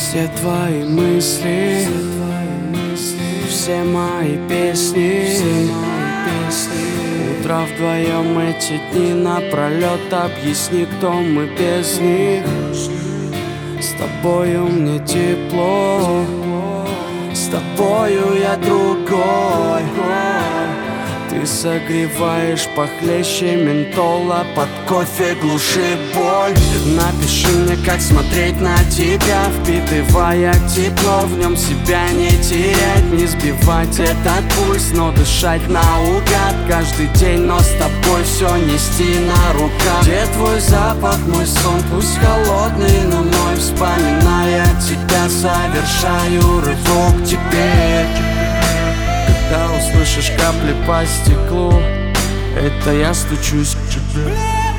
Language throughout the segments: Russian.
Все твои мысли, все мои песни. Утро вдвоем эти дни напролет. Объясни, кто мы без них. С тобою мне тепло, с тобою я другой. Ты согреваешь похлеще ментола, под кофе глуши боль. Напиши мне, как смотреть на тебя, впитывая тепло, в нем себя не терять, не сбивать этот пульс, но дышать наугад каждый день, но с тобой все нести на руках. Где твой запах, мой сон, пусть холодный, но мой, вспоминая тебя, совершаю рывок теперь. Когда услышишь капли по стеклу, это я стучусь к тебе.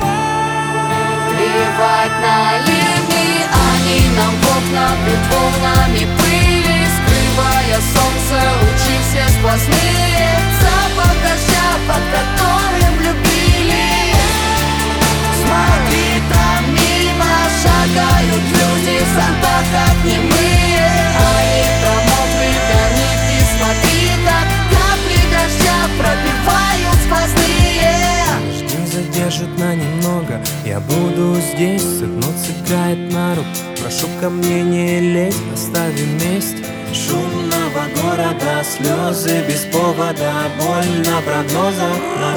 Плевать на ливни, они нам в окна бьют волнами пыли, скрывая солнце, лучи все сплошные. Запах дождя, под которым влюбились. Смотри, там мимо шагают люди, Санта как немые. Они промокли до нитки, смотри, так капли дождя пробивают сквозные. Дожди задержат на немного, я буду здесь, сыгнут сыграет на руку. Прошу ко мне не лезь, оставим вместе. Шумного города, слезы без повода, боль на прогнозах.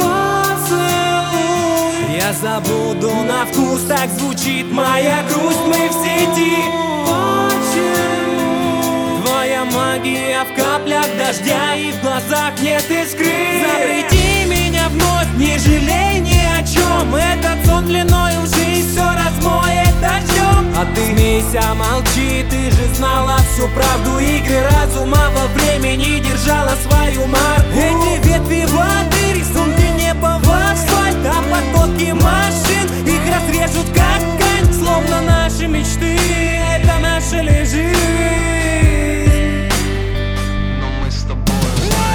Поцелуй, я забуду на вкус, так звучит моя грусть. Мы в сети. Почему? Твоя магия в каплях дождя и в глазах нет искры. Запрети меня вновь, не жалей ни о чем. Этот сон длиной в жизнь все размоет дождем. А ты смейся, молчи, ты же знала всю правду. Игры разума во времени держала свою марку. Эти ветви воды, рисунки неба в асфальт, а потоки машин их разрежут как ткань. Словно наши мечты, это наша ли жизнь? Но мы с тобой.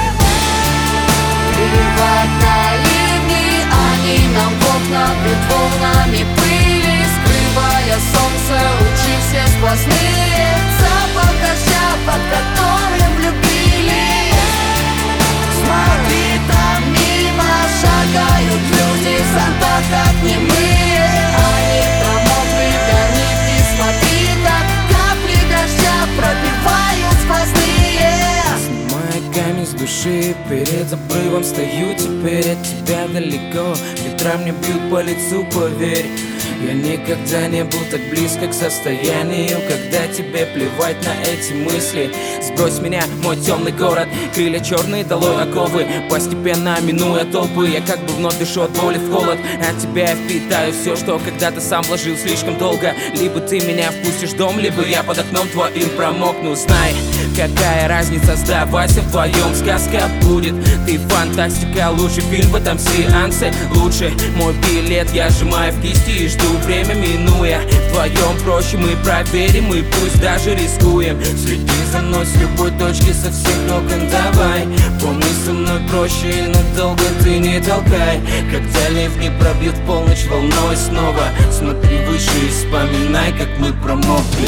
Плевать на ливни, они нам в окна бьют волнами пыли, скрывая солнце, лучи все сплошные. Запах дождя, под которым влюбились. Смотри, там мимо шагают люди, Санта как немые. Они промокли до нитки, смотри, так капли дождя пробивают сквозные. Снимая камень с души, перед забрывом стою теперь от тебя далеко. Ветра мне бьют по лицу, поверь. Я никогда не был так близко к состоянию, когда тебе плевать на эти мысли. Сбрось меня, мой темный город, крылья черные, долой оковы. Постепенно минуя толпы, я как бы вновь дышу от боли в холод. От тебя я впитаю все, что когда-то сам вложил слишком долго. Либо ты меня впустишь в дом, либо я под окном твоим промокну. Знай, какая разница, сдавайся вдвоем, сказка будет. Ты фантастика, лучший фильм в этом сеансе. Лучше мой билет, я сжимаю в кисти и жду время минуя. Вдвоем проще мы проверим и пусть даже рискуем. Следи за мной с любой точки, со всех окон давай. Помни, со мной проще и надолго ты не толкай. Когда ливни пробьют полночь волной снова, смотри выше и вспоминай, как мы промокли.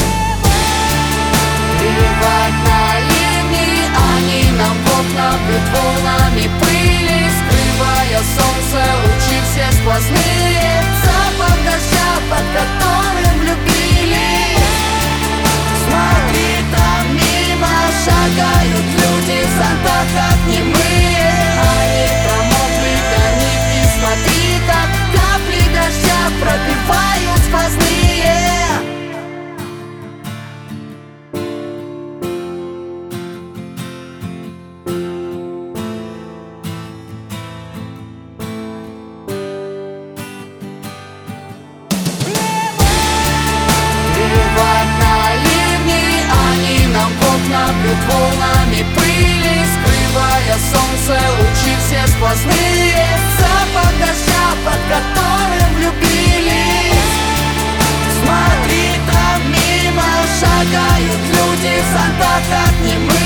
Плевать на ливни, они нам в окна бьют волнами пыли, скрывая солнце, лучи все сплошные. Запах дождя, под которым влюбились. Смотри, там мимо шагают люди, Санта как немые. Они промокли до нитки, смотри, так капли дождя пробивают сквозные. Бьют волнами пыли, скрывая солнце, лучи все сплошные. Запах дождя, под которым влюбились. Смотри, там мимо шагают люди, Санта как немые.